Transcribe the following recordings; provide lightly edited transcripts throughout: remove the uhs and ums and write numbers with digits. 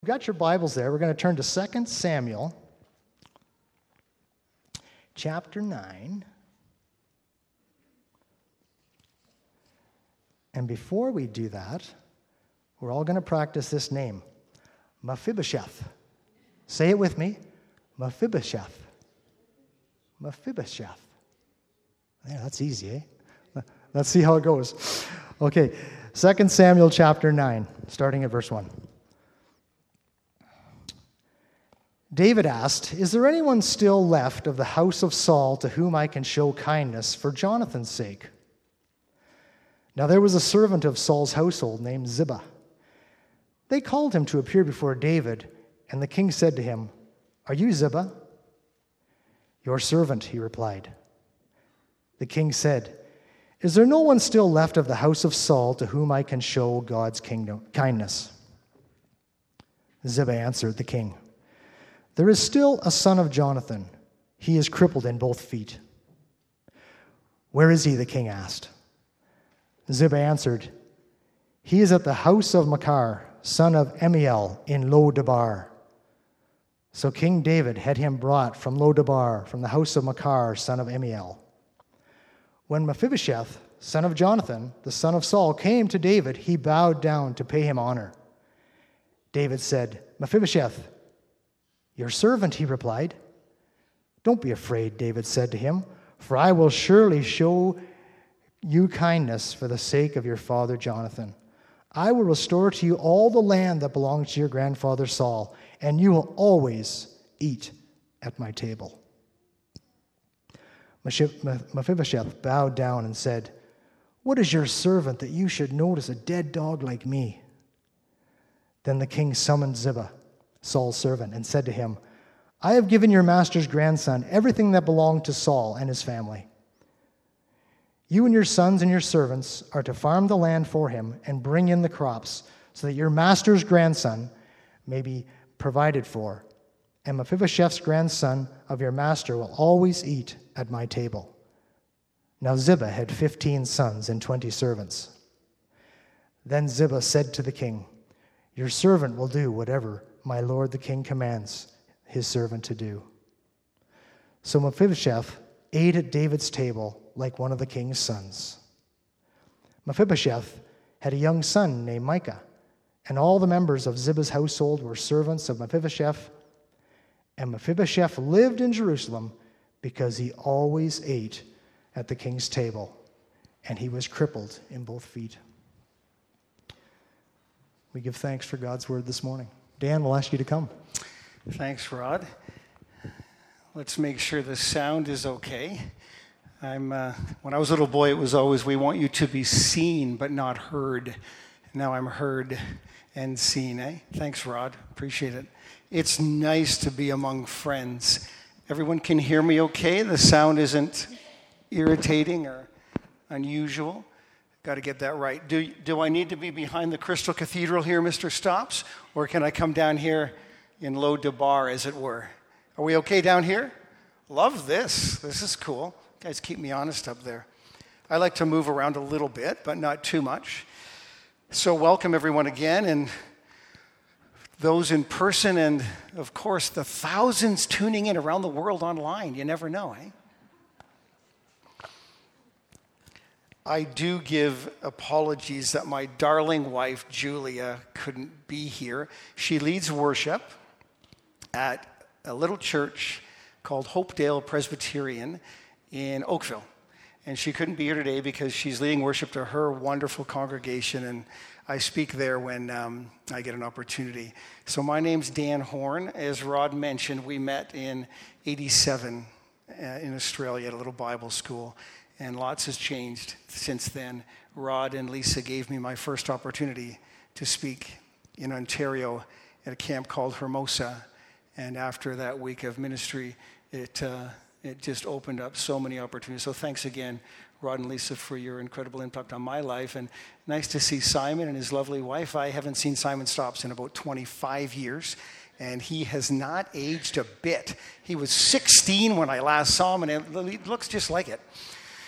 You've got your Bibles there. We're going to turn to 2 Samuel, chapter 9. And before we do that, we're all going to practice this name, Mephibosheth. Say it with me, Mephibosheth. Mephibosheth. Yeah, that's easy, eh? Let's see how it goes. Okay, 2 Samuel chapter 9, starting at verse 1. David asked, "Is there anyone still left of the house of Saul to whom I can show kindness for Jonathan's sake?" Now there was a servant of Saul's household named Ziba. They called him to appear before David, and the king said to him, "Are you Ziba?" "Your servant," he replied. The king said, "Is there no one still left of the house of Saul to whom I can show God's kindness?" Ziba answered the king, "There is still a son of Jonathan. He is crippled in both feet." "Where is he?" the king asked. Ziba answered, "He is at the house of Machir, son of Amiel, in Lo-debar." So King David had him brought from Lo-debar, from the house of Machir, son of Amiel. When Mephibosheth, son of Jonathan, the son of Saul, came to David, he bowed down to pay him honor. David said, "Mephibosheth." "Your servant," he replied. "Don't be afraid," David said to him, "for I will surely show you kindness for the sake of your father Jonathan. I will restore to you all the land that belonged to your grandfather Saul, and you will always eat at my table." Mephibosheth bowed down and said, "What is your servant that you should notice a dead dog like me?" Then the king summoned Ziba, Saul's servant, and said to him, "I have given your master's grandson everything that belonged to Saul and his family. You and your sons and your servants are to farm the land for him and bring in the crops so that your master's grandson may be provided for, and Mephibosheth's grandson of your master will always eat at my table." Now Ziba had 15 sons and 20 servants. Then Ziba said to the king, "Your servant will do whatever my lord the king commands his servant to do." So Mephibosheth ate at David's table like one of the king's sons. Mephibosheth had a young son named Micah, and all the members of Ziba's household were servants of Mephibosheth. And Mephibosheth lived in Jerusalem because he always ate at the king's table, and he was crippled in both feet. We give thanks for God's word this morning. Dan, we'll ask you to come. Thanks, Rod. Let's make sure the sound is okay. When I was a little boy, it was always, "We want you to be seen but not heard." Now I'm heard and seen, eh? Thanks, Rod. Appreciate it. It's nice to be among friends. Everyone can hear me okay? The sound isn't irritating or unusual? Got to get that right. Do I need to be behind the Crystal Cathedral here, Mr. Stops? Or can I come down here in Lo-debar, as it were? Are we okay down here? Love this. This is cool. You guys keep me honest up there. I like to move around a little bit, but not too much. So welcome everyone again, and those in person, and of course the thousands tuning in around the world online. You never know, eh? I do give apologies that my darling wife, Julia, couldn't be here. She leads worship at a little church called Hopedale Presbyterian in Oakville. And she couldn't be here today because she's leading worship to her wonderful congregation, and I speak there when I get an opportunity. So my name's Dan Horn. As Rod mentioned, we met in 87 in Australia at a little Bible school. And lots has changed since then. Rod and Lisa gave me my first opportunity to speak in Ontario at a camp called Hermosa. And after that week of ministry, it just opened up so many opportunities. So thanks again, Rod and Lisa, for your incredible impact on my life. And nice to see Simon and his lovely wife. I haven't seen Simon Stops in about 25 years. And he has not aged a bit. He was 16 when I last saw him, and it looks just like it.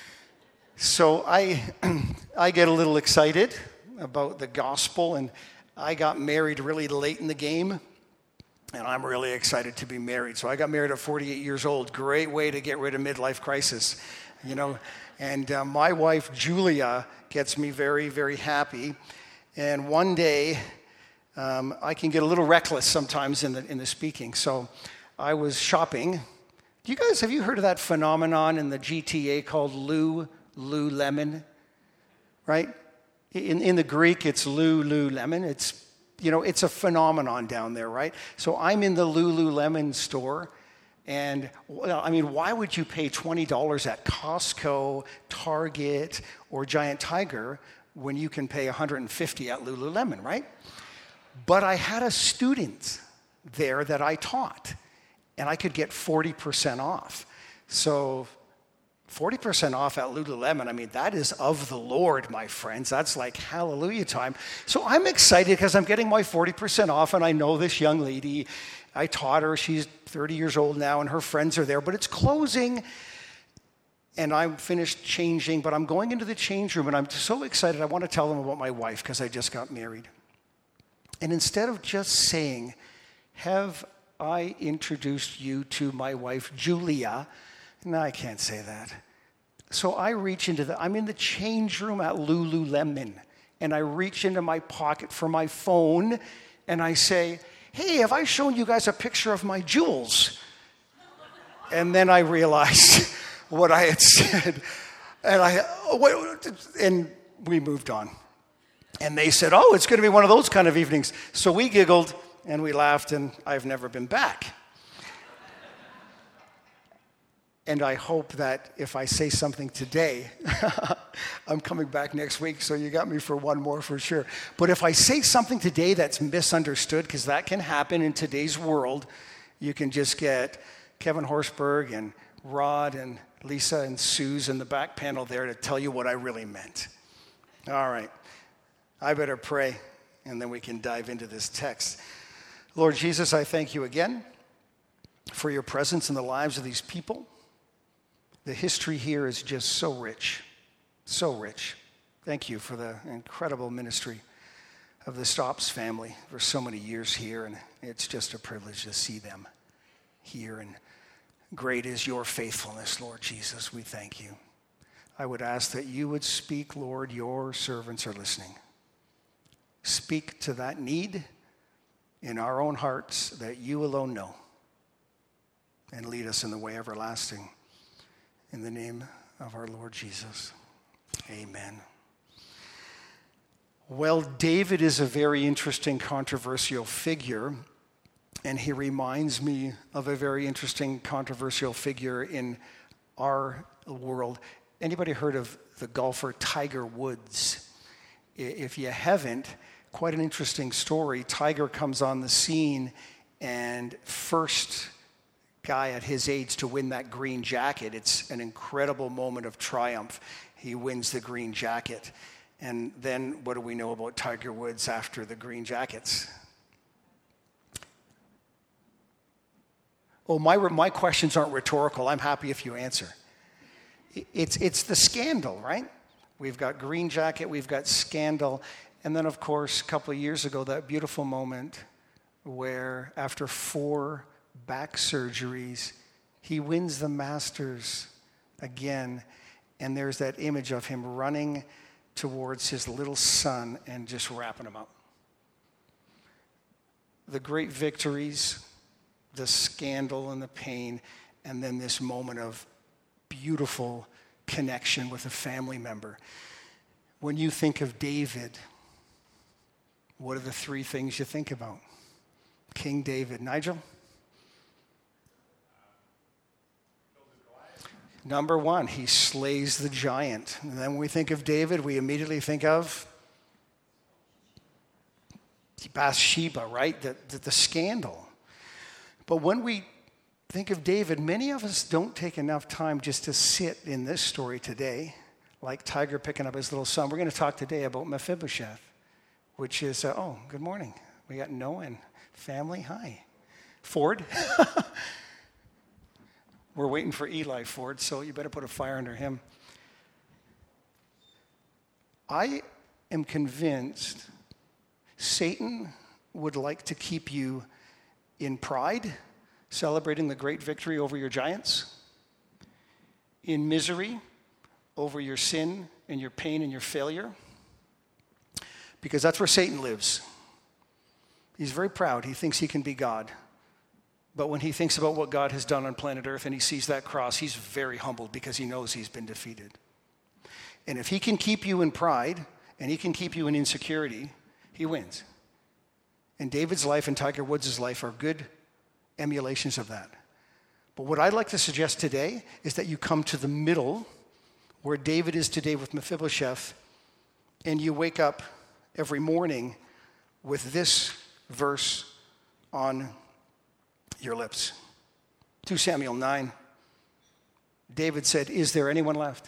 So I get a little excited about the gospel, and I got married really late in the game, and I'm really excited to be married. So I got married at 48 years old. Great way to get rid of midlife crisis, you know. And my wife, Julia, gets me very, very happy. And one day, I can get a little reckless sometimes in the speaking. So I was shopping. Have you heard of that phenomenon in the GTA called Lululemon? Right? In the Greek, it's Lululemon. It's a phenomenon down there, right? So I'm in the Lululemon store, and why would you pay $20 at Costco, Target, or Giant Tiger when you can pay $150 at Lululemon, right? But I had a student there that I taught, and I could get 40% off. So 40% off at Lululemon, that is of the Lord, my friends. That's like hallelujah time. So I'm excited because I'm getting my 40% off, and I know this young lady. I taught her. She's 30 years old now, and her friends are there. But it's closing, and I'm finished changing, but I'm going into the change room, and I'm so excited. I want to tell them about my wife because I just got married. And instead of just saying, have I introduced you to my wife, Julia? No, I can't say that. So I reach I'm in the change room at Lululemon, and I reach into my pocket for my phone, and I say, hey, have I shown you guys a picture of my jewels? And then I realized what I had said, and we moved on. And they said, oh, it's going to be one of those kind of evenings. So we giggled, and we laughed, and I've never been back. And I hope that if I say something today, I'm coming back next week, so you got me for one more for sure. But if I say something today that's misunderstood, because that can happen in today's world, you can just get Kevin Horsberg and Rod and Lisa and Suze in the back panel there to tell you what I really meant. All right. I better pray, and then we can dive into this text. Lord Jesus, I thank you again for your presence in the lives of these people. The history here is just so rich, so rich. Thank you for the incredible ministry of the Stops family for so many years here, and it's just a privilege to see them here. And great is your faithfulness, Lord Jesus. We thank you. I would ask that you would speak, Lord. Your servants are listening. Speak to that need in our own hearts that you alone know, and lead us in the way everlasting. In the name of our Lord Jesus, amen. Well, David is a very interesting, controversial figure, and he reminds me of a very interesting, controversial figure in our world. Anybody heard of the golfer Tiger Woods? If you haven't, quite an interesting story. Tiger comes on the scene, and first guy at his age to win that green jacket. It's an incredible moment of triumph. He wins the green jacket. And then what do we know about Tiger Woods after the green jackets? Oh, my questions aren't rhetorical. I'm happy if you answer. It's the scandal, right? We've got green jacket, we've got scandal. And then, of course, a couple of years ago, that beautiful moment where after 4 back surgeries, he wins the Masters again, and there's that image of him running towards his little son and just wrapping him up. The great victories, the scandal and the pain, and then this moment of beautiful connection with a family member. When you think of David, what are the 3 things you think about? King David. Nigel? Number 1, he slays the giant. And then when we think of David, we immediately think of Bathsheba, right? The scandal. But when we think of David, many of us don't take enough time just to sit in this story today, like Tiger picking up his little son. We're going to talk today about Mephibosheth, which is, good morning. We got Noah and family. Hi. Ford. We're waiting for Eli, Ford, so you better put a fire under him. I am convinced Satan would like to keep you in pride, celebrating the great victory over your giants, in misery over your sin and your pain and your failure, because that's where Satan lives. He's very proud. He thinks he can be God. But when he thinks about what God has done on planet Earth and he sees that cross, he's very humbled because he knows he's been defeated. And if he can keep you in pride and he can keep you in insecurity, he wins. And David's life and Tiger Woods' life are good emulations of that. But what I'd like to suggest today is that you come to the middle where David is today with Mephibosheth, and you wake up every morning with this verse on your lips. 2 Samuel 9, David said, "Is there anyone left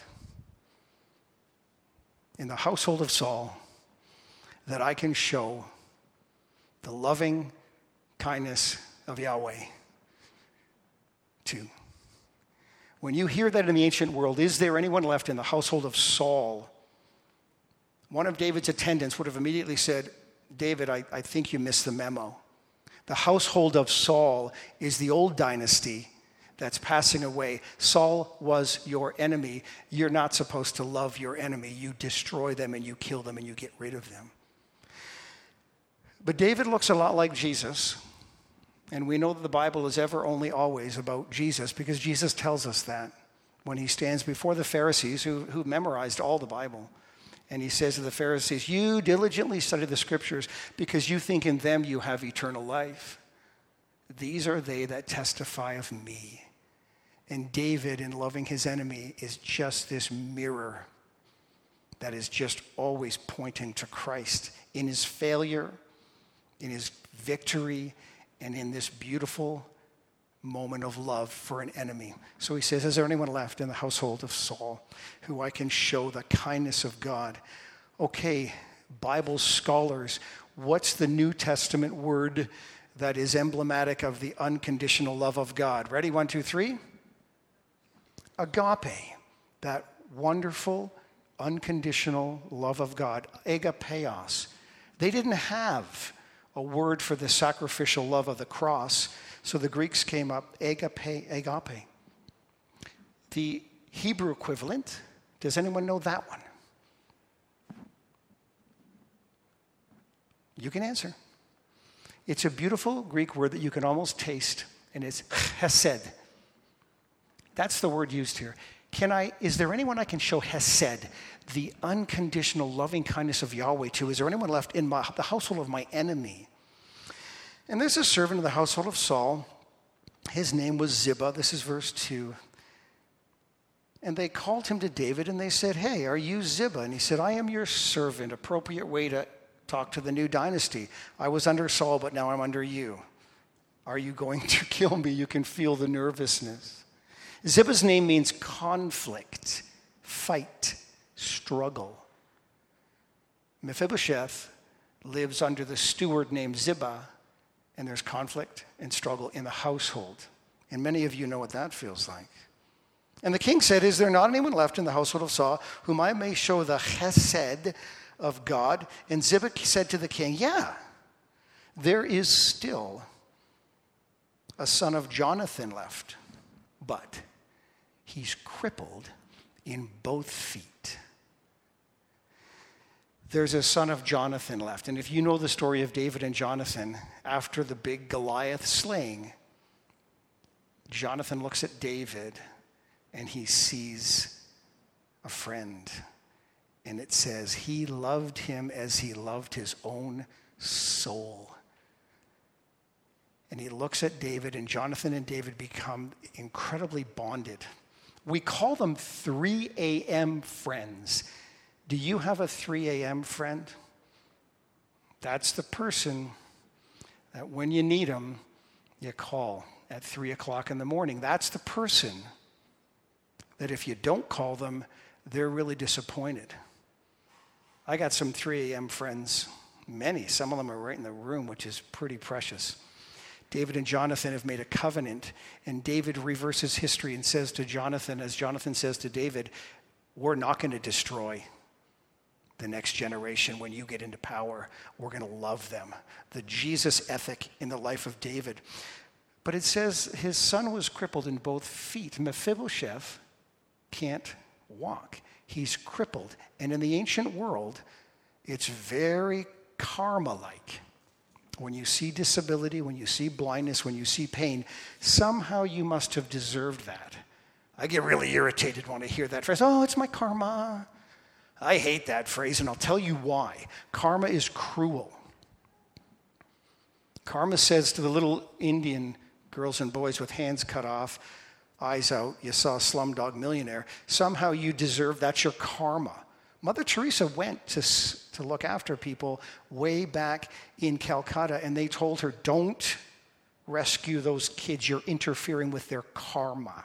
in the household of Saul that I can show the loving kindness of Yahweh to?" When you hear that in the ancient world, is there anyone left in the household of Saul? One of David's attendants would have immediately said, "David, I think you missed the memo. The household of Saul is the old dynasty that's passing away. Saul was your enemy. You're not supposed to love your enemy. You destroy them and you kill them and you get rid of them." But David looks a lot like Jesus. And we know that the Bible is ever, only, always about Jesus, because Jesus tells us that when he stands before the Pharisees who memorized all the Bible. And he says to the Pharisees, "You diligently study the scriptures because you think in them you have eternal life. These are they that testify of me." And David, in loving his enemy, is just this mirror that is just always pointing to Christ in his failure, in his victory, and in this beautiful moment of love for an enemy. So he says, "Is there anyone left in the household of Saul who I can show the kindness of God?" Okay, Bible scholars, what's the New Testament word that is emblematic of the unconditional love of God? Ready? 1, 2, 3. Agape, that wonderful, unconditional love of God. Agapeos. They didn't have a word for the sacrificial love of the cross, so the Greeks came up, agape. The Hebrew equivalent, does anyone know that one? You can answer. It's a beautiful Greek word that you can almost taste, and it's chesed. That's the word used here. Is there anyone I can show hesed, the unconditional loving kindness of Yahweh to? Is there anyone left in the household of my enemy? And there's a servant in the household of Saul. His name was Ziba. This is verse 2. And they called him to David and they said, "Hey, are you Ziba?" And he said, "I am your servant." Appropriate way to talk to the new dynasty. I was under Saul, but now I'm under you. Are you going to kill me? You can feel the nervousness. Ziba's name means conflict, fight, struggle. Mephibosheth lives under the steward named Ziba, and there's conflict and struggle in the household. And many of you know what that feels like. And the king said, "Is there not anyone left in the household of Saul whom I may show the chesed of God?" And Ziba said to the king, "Yeah, there is still a son of Jonathan left, but he's crippled in both feet." There's a son of Jonathan left. And if you know the story of David and Jonathan, after the big Goliath slaying, Jonathan looks at David and he sees a friend. And it says, he loved him as he loved his own soul. And he looks at David, and Jonathan and David become incredibly bonded. We call them 3 a.m. friends. Do you have a 3 a.m. friend? That's the person that when you need them, you call at 3 o'clock in the morning. That's the person that if you don't call them, they're really disappointed. I got some 3 a.m. friends, many. Some of them are right in the room, which is pretty precious. David and Jonathan have made a covenant, and David reverses history and says to Jonathan, as Jonathan says to David, "We're not going to destroy. the next generation, when you get into power, we're going to love them. The Jesus ethic in the life of David. But it says his son was crippled in both feet. Mephibosheth can't walk. He's crippled. And in the ancient world, it's very karma-like. When you see disability, when you see blindness, when you see pain, somehow you must have deserved that. I get really irritated when I hear that phrase, oh, it's my karma. I hate that phrase, and I'll tell you why. Karma is cruel. Karma says to the little Indian girls and boys with hands cut off, eyes out, you saw Slumdog Millionaire, somehow you deserve, that's your karma. Mother Teresa went to look after people way back in Calcutta, and they told her, don't rescue those kids, you're interfering with their karma.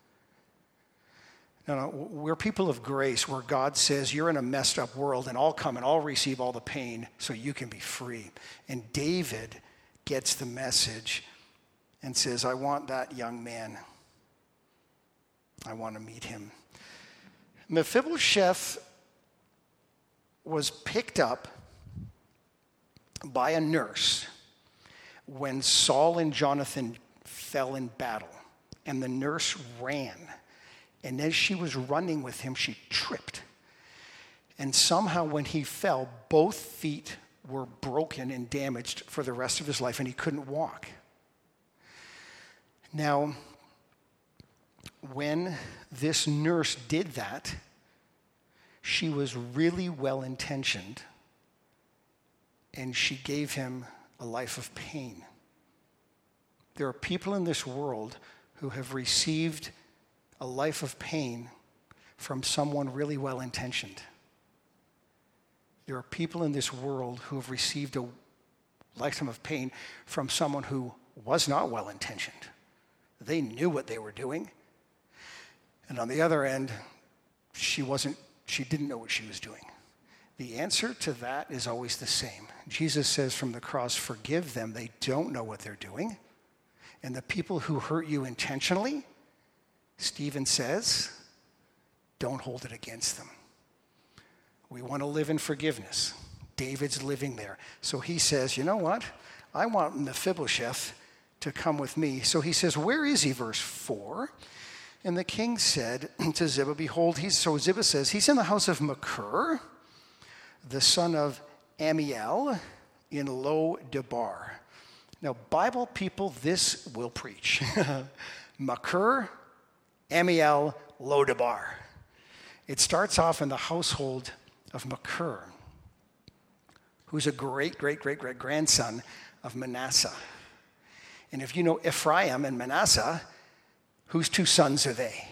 No, we're people of grace where God says you're in a messed up world and I'll come and I'll receive all the pain so you can be free. And David gets the message and says, I want that young man. I want to meet him. Mephibosheth was picked up by a nurse when Saul and Jonathan fell in battle. And the nurse ran. And as she was running with him, she tripped. And somehow when he fell, both feet were broken and damaged for the rest of his life, and he couldn't walk. Now, when this nurse did that, she was really well-intentioned, and she gave him a life of pain. There are people in this world who have received a life of pain from someone really well-intentioned. There are people in this world who have received a lifetime of pain from someone who was not well-intentioned. They knew what they were doing. And on the other end, she didn't know what she was doing. The answer to that is always the same. Jesus says from the cross, forgive them, they don't know what they're doing. And the people who hurt you intentionally, Stephen says, don't hold it against them. We want to live in forgiveness. David's living there. So he says, you know what? I want Mephibosheth to come with me. So he says, where is he? Verse 4. And the king said to Ziba, behold, so Ziba says, he's in the house of Machir, the son of Amiel, in Lo-debar. Now, Bible people, this will preach. Machir, Amiel, Lo-debar. It starts off in the household of Machir, who's a great-great-great-great-grandson of Manasseh. And if you know Ephraim and Manasseh, whose two sons are they?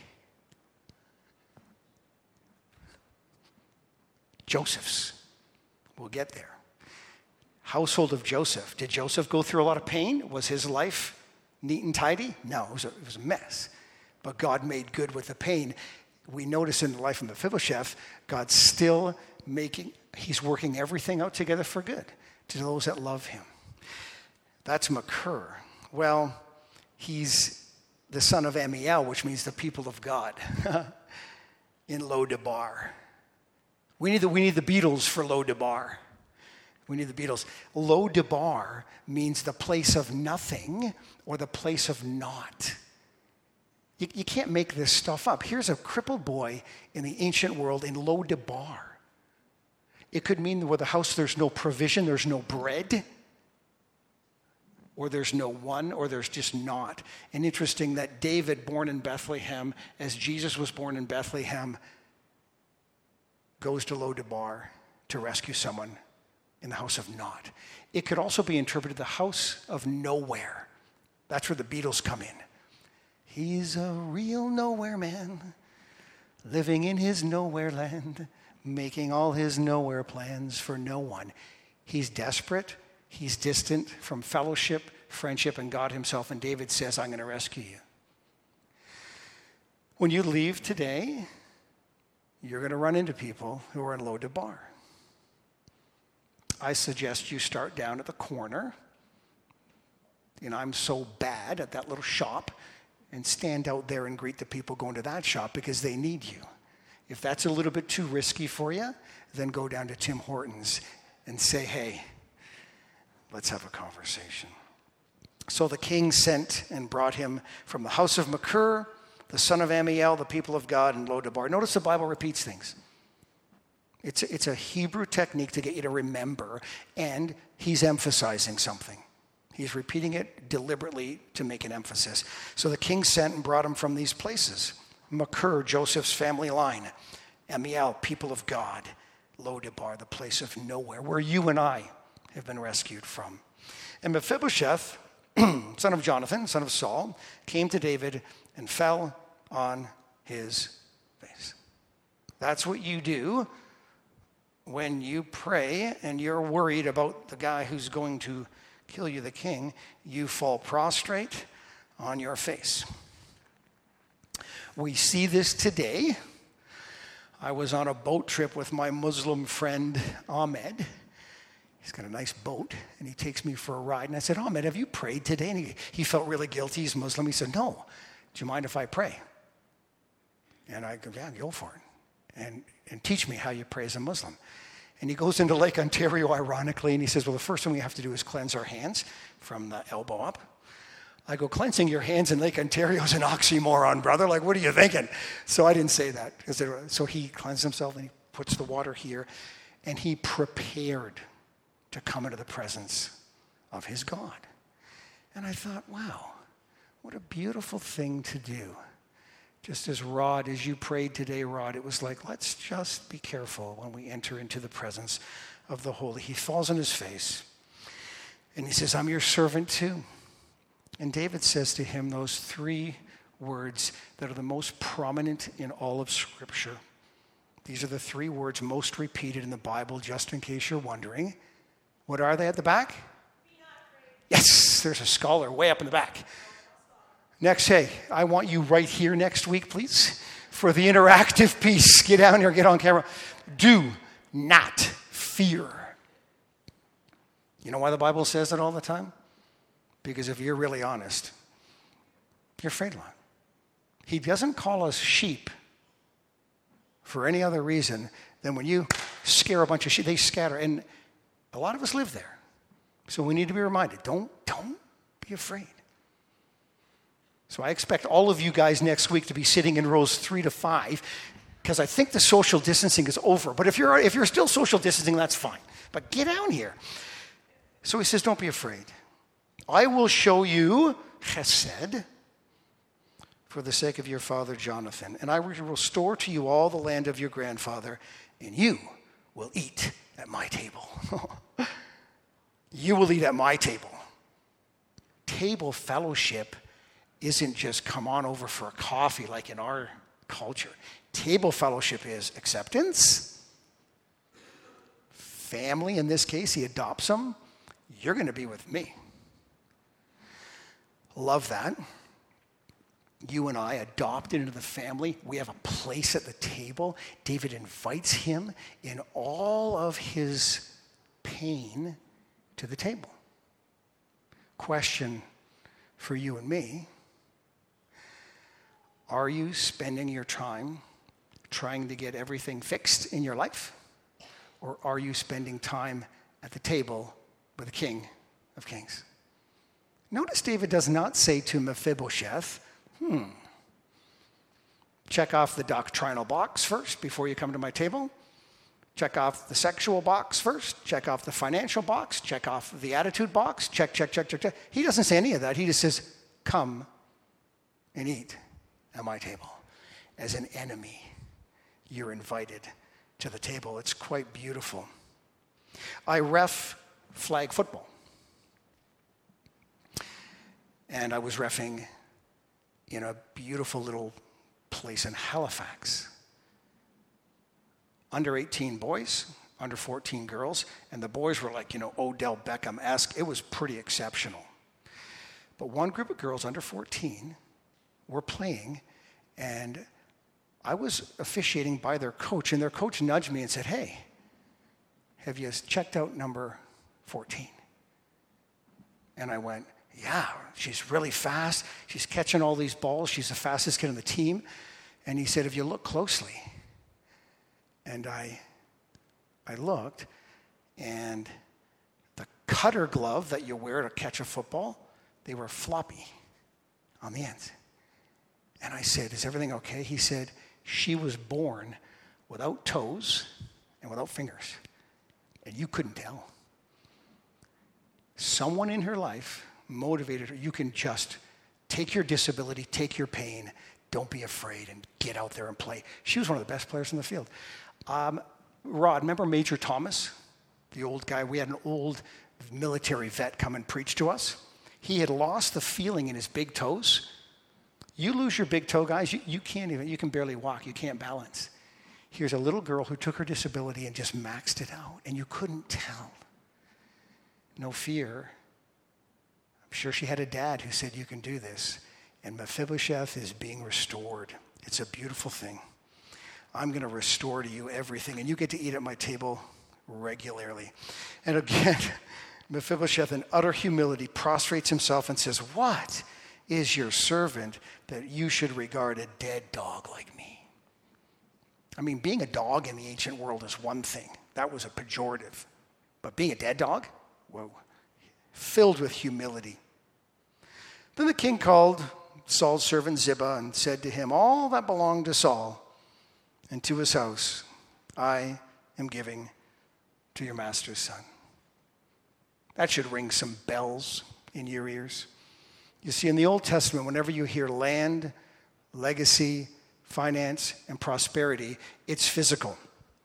Joseph's. We'll get there. Household of Joseph. Did Joseph go through a lot of pain? Was his life neat and tidy? No, it was a mess. But God made good with the pain. We notice in the life of Mephibosheth, God's still he's working everything out together for good to those that love him. That's Machir. Well, he's the son of Amiel, which means the people of God, in Lo-debar. We need the Beatles for Lo-debar. We need the Beatles. Lo-debar means the place of nothing or the place of naught. You can't make this stuff up. Here's a crippled boy in the ancient world in Lo-debar. It could mean where the house there's no provision, there's no bread, or there's no one, or there's just not. And interesting that David, born in Bethlehem, as Jesus was born in Bethlehem, goes to Lo-debar to rescue someone in the house of naught. It could also be interpreted the house of nowhere. That's where the Beatles come in. He's a real nowhere man, living in his nowhere land, making all his nowhere plans for no one. He's desperate. He's distant from fellowship, friendship, and God himself. And David says, I'm going to rescue you. When you leave today, you're going to run into people who are in Lo-debar. I suggest you start down at the corner. And I'm so bad at that little shop. And stand out there and greet the people going to that shop because they need you. If that's a little bit too risky for you, then go down to Tim Hortons and say, hey, let's have a conversation. So the king sent and brought him from the house of Machir, the son of Ammiel, the people of God, and Lo-debar. Notice the Bible repeats things. It's a Hebrew technique to get you to remember, and he's emphasizing something. He's repeating it deliberately to make an emphasis. So the king sent and brought him from these places. Machir, Joseph's family line. Ammiel, people of God. Lo-debar, the place of nowhere, where you and I have been rescued from. And Mephibosheth, son of Jonathan, son of Saul, came to David and fell on his face. That's what you do when you pray and you're worried about the guy who's going to kill you, the king. You fall prostrate on your face. We see this today. I was on a boat trip with my Muslim friend Ahmed. He's got a nice boat, and he takes me for a ride. And I said, Ahmed, have you prayed today? And he felt really guilty. He's Muslim. He said, no. Do you mind if I pray? And I go, yeah, go for it. And teach me how you pray as a Muslim. And he goes into Lake Ontario, ironically, and he says, well, the first thing we have to do is cleanse our hands from the elbow up. I go, cleansing your hands in Lake Ontario is an oxymoron, brother. Like, what are you thinking? So I didn't say that. So he cleansed himself, and he puts the water here, and he prepared to come into the presence of his God. And I thought, wow, what a beautiful thing to do. Just as Rod, as you prayed today, Rod, it was like, let's just be careful when we enter into the presence of the Holy. He falls on his face, and he says, I'm your servant too. And David says to him those three words that are the most prominent in all of Scripture. These are the three words most repeated in the Bible, just in case you're wondering. What are they at the back? Yes, there's a scholar way up in the back. Next, hey, I want you right here next week, please, for the interactive piece. Get down here, get on camera. Do not fear. You know why the Bible says it all the time? Because if you're really honest, you're afraid a lot. He doesn't call us sheep for any other reason than when you scare a bunch of sheep, they scatter. And a lot of us live there. So we need to be reminded, don't be afraid. So I expect all of you guys next week to be sitting in rows 3 to 5, because I think the social distancing is over. But if you're still social distancing, that's fine. But get down here. So he says, don't be afraid. I will show you chesed for the sake of your father Jonathan, and I will restore to you all the land of your grandfather, and you will eat at my table. You will eat at my table. Table fellowship isn't just come on over for a coffee like in our culture. Table fellowship is acceptance. Family, in this case, he adopts them. You're going to be with me. Love that. You and I adopted into the family. We have a place at the table. David invites him in all of his pain to the table. Question for you and me. Are you spending your time trying to get everything fixed in your life? Or are you spending time at the table with the King of Kings? Notice David does not say to Mephibosheth, check off the doctrinal box first before you come to my table. Check off the sexual box first. Check off the financial box. Check off the attitude box. Check. He doesn't say any of that. He just says, come and eat at my table. As an enemy, you're invited to the table. It's quite beautiful. I ref flag football. And I was reffing in a beautiful little place in Halifax. Under 18 boys, under 14 girls, and the boys were like, Odell Beckham-esque. It was pretty exceptional. But one group of girls under 14 were playing, and I was officiating by their coach, and their coach nudged me and said, hey, have you checked out number 14? And I went, yeah, she's really fast. She's catching all these balls. She's the fastest kid on the team. And he said, if you look closely, And I looked, and the cutter glove that you wear to catch a football, they were floppy on the ends. And I said, is everything okay? He said, she was born without toes and without fingers. And you couldn't tell. Someone in her life motivated her. You can just take your disability, take your pain, don't be afraid, and get out there and play. She was one of the best players in the field. Rod, remember Major Thomas, the old guy? We had an old military vet come and preach to us. He had lost the feeling in his big toes. You lose your big toe, guys, you can barely walk, you can't balance. Here's a little girl who took her disability and just maxed it out, and you couldn't tell. No fear. I'm sure she had a dad who said, you can do this. And Mephibosheth is being restored. It's a beautiful thing. I'm going to restore to you everything, and you get to eat at my table regularly. And again, Mephibosheth, in utter humility, prostrates himself and says, what is your servant that you should regard a dead dog like me? I mean, being a dog in the ancient world is one thing. That was a pejorative. But being a dead dog? Whoa. Filled with humility. Then the king called Saul's servant Ziba and said to him, all that belonged to Saul and to his house, I am giving to your master's son. That should ring some bells in your ears. You see, in the Old Testament, whenever you hear land, legacy, finance, and prosperity, it's physical.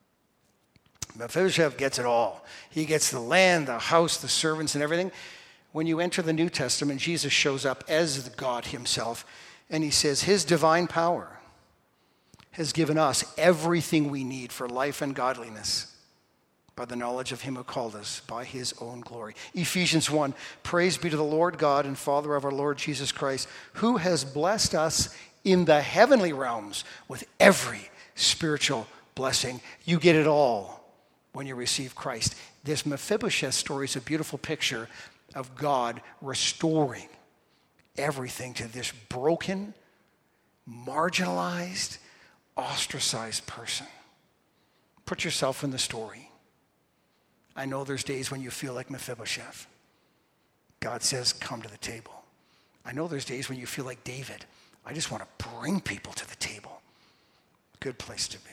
Mephibosheth gets it all. He gets the land, the house, the servants, and everything. When you enter the New Testament, Jesus shows up as God himself, and he says his divine power has given us everything we need for life and godliness by the knowledge of him who called us by his own glory. Ephesians 1, praise be to the Lord God and Father of our Lord Jesus Christ, who has blessed us in the heavenly realms with every spiritual blessing. You get it all when you receive Christ. This Mephibosheth story is a beautiful picture of God restoring everything to this broken, marginalized, ostracized person. Put yourself in the story. I know there's days when you feel like Mephibosheth. God says, come to the table. I know there's days when you feel like David. I just want to bring people to the table. Good place to be.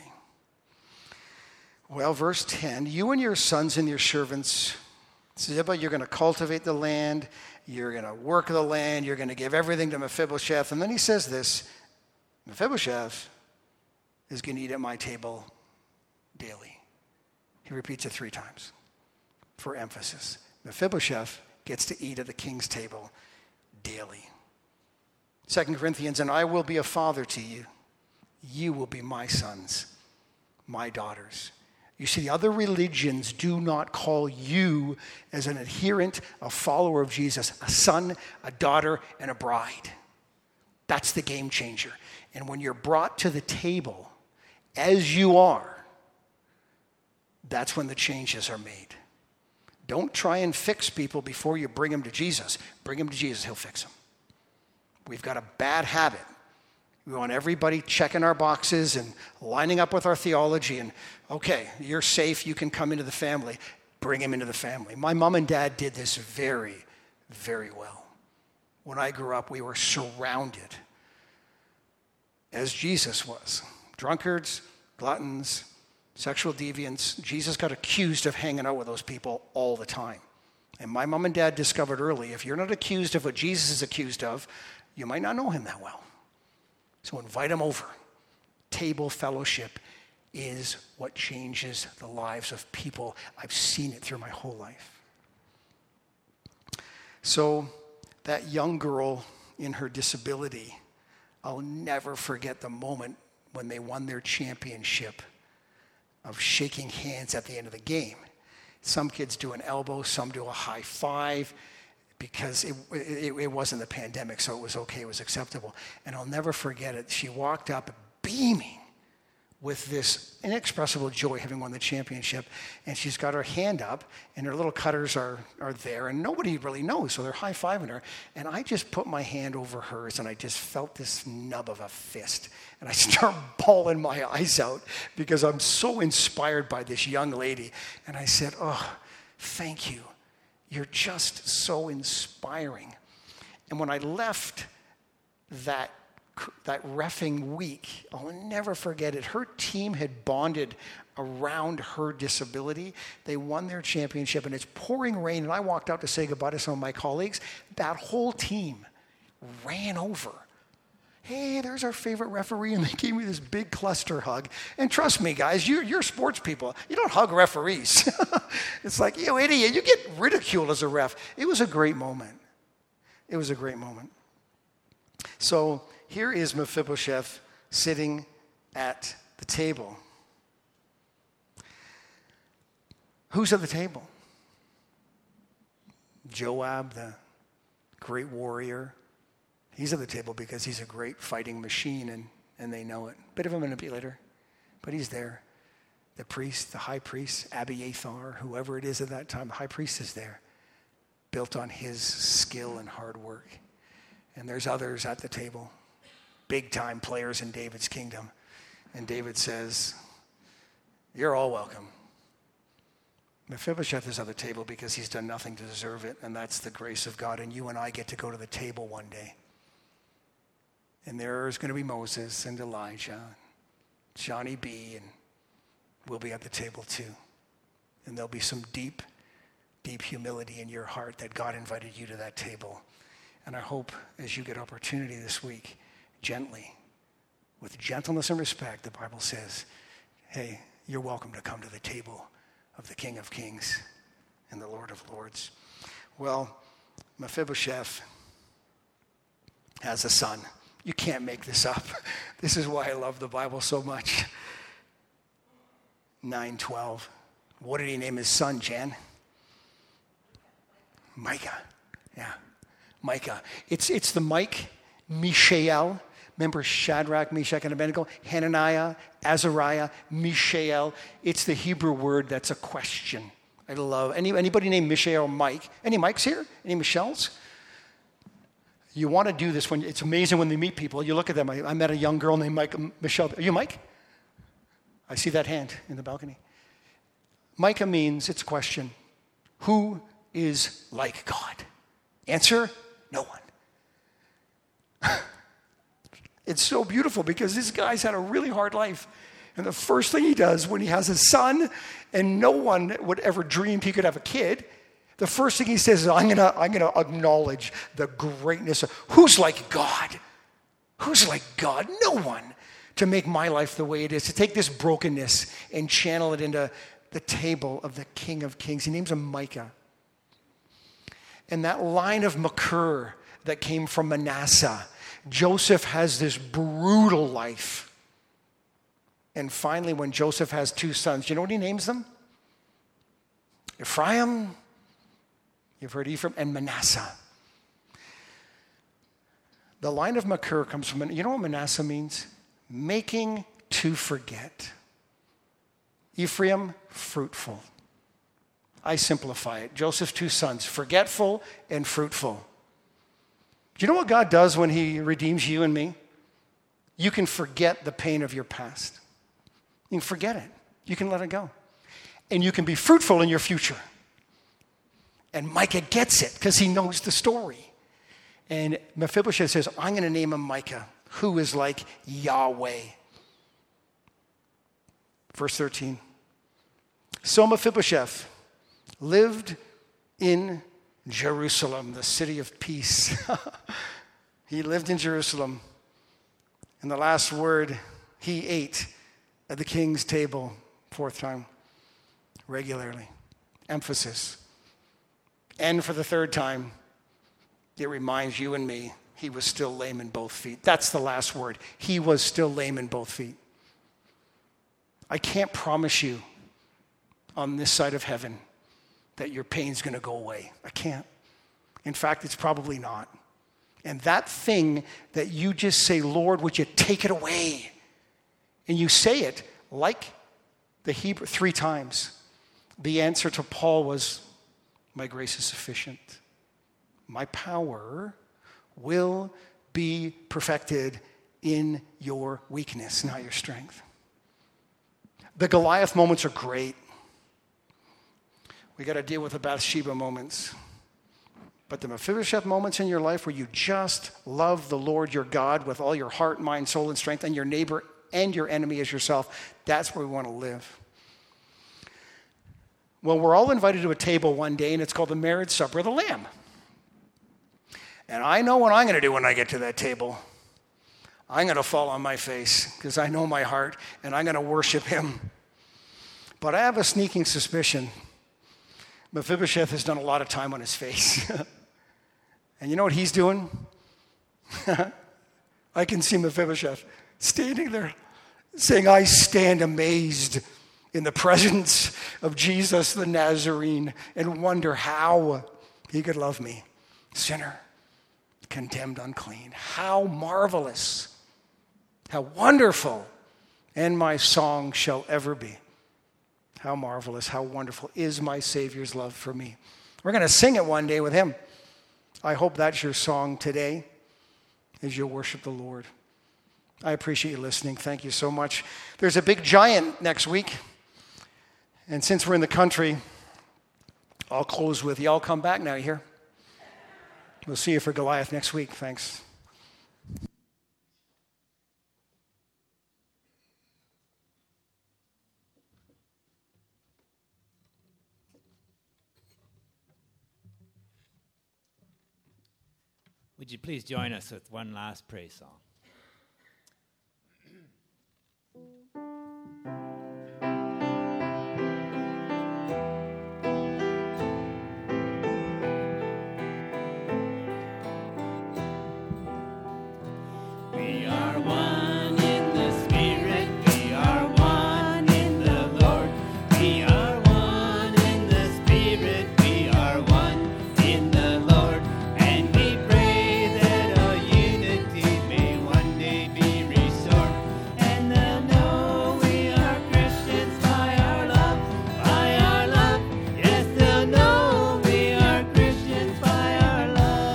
Well, verse 10, you and your sons and your servants, Ziba, you're going to cultivate the land, you're going to work the land, you're going to give everything to Mephibosheth. And then he says this, Mephibosheth is going to eat at my table daily. He repeats it 3 times for emphasis. Mephibosheth gets to eat at the king's table daily. 2 Corinthians, and I will be a father to you. You will be my sons, my daughters. You see, the other religions do not call you as an adherent, a follower of Jesus, a son, a daughter, and a bride. That's the game changer. And when you're brought to the table as you are, that's when the changes are made. Don't try and fix people before you bring them to Jesus. Bring them to Jesus, he'll fix them. We've got a bad habit. We want everybody checking our boxes and lining up with our theology and, okay, you're safe, you can come into the family. Bring him into the family. My mom and dad did this very, very well. When I grew up, we were surrounded, as Jesus was. Drunkards, gluttons, sexual deviants. Jesus got accused of hanging out with those people all the time. And my mom and dad discovered early, if you're not accused of what Jesus is accused of, you might not know him that well. So invite him over. Table fellowship is what changes the lives of people. I've seen it through my whole life. So that young girl in her disability, I'll never forget the moment when they won their championship of shaking hands at the end of the game. Some kids do an elbow, some do a high five, because it wasn't the pandemic, so it was okay, it was acceptable. And I'll never forget it. She walked up beaming with this inexpressible joy having won the championship. And she's got her hand up, and her little cutters are there, and nobody really knows, so they're high-fiving her. And I just put my hand over hers, and I just felt this nub of a fist. And I start bawling my eyes out because I'm so inspired by this young lady. And I said, oh, thank you. You're just so inspiring. And when I left that reffing week, I'll never forget it. Her team had bonded around her disability. They won their championship, and it's pouring rain, and I walked out to say goodbye to some of my colleagues. That whole team ran over. Hey, there's our favorite referee, and they gave me this big cluster hug. And trust me, guys, you're sports people. You don't hug referees. It's like, you idiot, you get ridiculed as a ref. It was a great moment. It was a great moment. So here is Mephibosheth sitting at the table. Who's at the table? Joab, the great warrior. He's at the table because he's a great fighting machine, and they know it. Bit of a manipulator, but he's there. The priest, the high priest, Abiathar, whoever it is at that time, the high priest is there, built on his skill and hard work. And there's others at the table, big-time players in David's kingdom. And David says, you're all welcome. Mephibosheth is at the table because he's done nothing to deserve it, and that's the grace of God. And you and I get to go to the table one day. And there's going to be Moses and Elijah, Johnny B, and we'll be at the table too. And there'll be some deep, deep humility in your heart that God invited you to that table. And I hope as you get opportunity this week, gently, with gentleness and respect, the Bible says, hey, you're welcome to come to the table of the King of Kings and the Lord of Lords. Well, Mephibosheth has a son. You can't make this up. This is why I love the Bible so much. 9:12. What did he name his son, Jan? Micah. Yeah, Micah. It's the Mike, Mishael. Remember Shadrach, Meshach, and Abednego? Hananiah, Azariah, Mishael. It's the Hebrew word that's a question. I love anybody named Mishael or Mike. Any Mikes here? Any Michelles? You want to do this when it's amazing when they meet people. You look at them. I met a young girl named Michelle. Are you Mike? I see that hand in the balcony. Micah means, it's a question, who is like God? Answer, no one. It's so beautiful because this guy's had a really hard life. And the first thing he does when he has a son, and no one would ever dream he could have a kid, the first thing he says is, I'm gonna acknowledge the greatness of who's like God? Who's like God? No one. To make my life the way it is, to take this brokenness and channel it into the table of the King of Kings. He names him Micah. And that line of Machir that came from Manasseh, Joseph has this brutal life. And finally, when Joseph has two sons, do you know what he names them? Ephraim, you've heard Ephraim, and Manasseh. The line of Machir comes from, you know what Manasseh means? Making to forget. Ephraim, fruitful. I simplify it. Joseph's two sons, forgetful and fruitful. Do you know what God does when he redeems you and me? You can forget the pain of your past. You can forget it. You can let it go. And you can be fruitful in your future. And Micah gets it because he knows the story. And Mephibosheth says, I'm going to name him Micah, who is like Yahweh. Verse 13. So Mephibosheth lived in Jerusalem, the city of peace. He lived in Jerusalem. And the last word, he ate at the king's table, fourth time, regularly. Emphasis. And for the third time, it reminds you and me, he was still lame in both feet. That's the last word. He was still lame in both feet. I can't promise you on this side of heaven that your pain's going to go away. I can't. In fact, it's probably not. And that thing that you just say, Lord, would you take it away? And you say it Like the Hebrew, 3 times, the answer to Paul was, my grace is sufficient. My power will be perfected in your weakness, not your strength. The Goliath moments are great. We got to deal with the Bathsheba moments. But the Mephibosheth moments in your life where you just love the Lord your God with all your heart, mind, soul, and strength, and your neighbor and your enemy as yourself, that's where we want to live. Well, we're all invited to a table one day, and it's called the marriage supper of the Lamb. And I know what I'm going to do when I get to that table. I'm going to fall on my face because I know my heart, and I'm going to worship him. But I have a sneaking suspicion Mephibosheth has done a lot of time on his face. And you know what he's doing? I can see Mephibosheth standing there saying, I stand amazed in the presence of Jesus the Nazarene and wonder how he could love me, sinner, condemned unclean. How marvelous, how wonderful, and my song shall ever be. How marvelous, how wonderful is my Savior's love for me. We're going to sing it one day with him. I hope that's your song today as you worship the Lord. I appreciate you listening. Thank you so much. There's a big giant next week. And since we're in the country, I'll close with, y'all come back now, you hear? We'll see you for Goliath next week. Thanks. Would you please join us with one last praise song? We are one in the Spirit, we are one in the Lord. We are one in the Spirit, we are one in the Lord. And we pray that our unity may one day be restored. And they'll know we are Christians by our love, by our love. Yes, they'll know we are Christians by our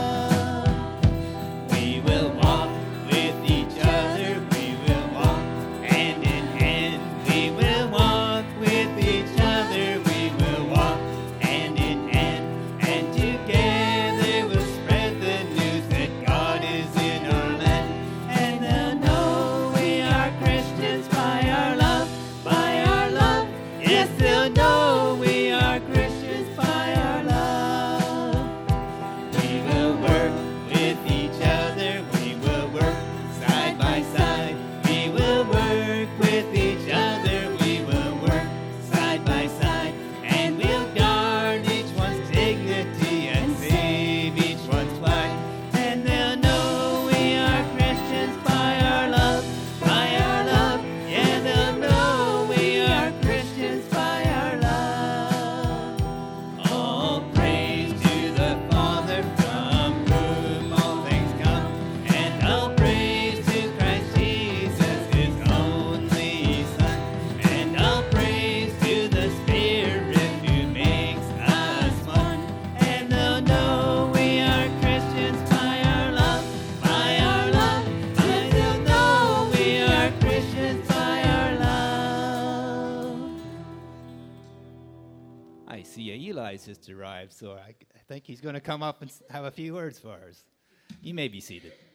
love. We will walk with each other, we will walk hand in hand. We will walk with each other, we will walk hand in hand. And together we'll spread the news that God is in our land. And they'll know we are Christians by our love, by our love. Yes, they'll know we are Christians by our love. We will work with each other, we will work side by side. We will work with each other, we will work side by side. And we'll guard each one's dignity and save each one's life. And they'll know we are Christians by our love, by our love. Yeah, they'll know we are Christians by our love. All praise to the Father, from whom all things come, and all praise to Christ Jesus, his only Son, and all praise to the Spirit who makes us one. And they'll know we are Christians by our love, by our love. And they'll know we are Christians by our love. I see Eli's just arrived, so I think he's going to come up and have a few words for us. You may be seated.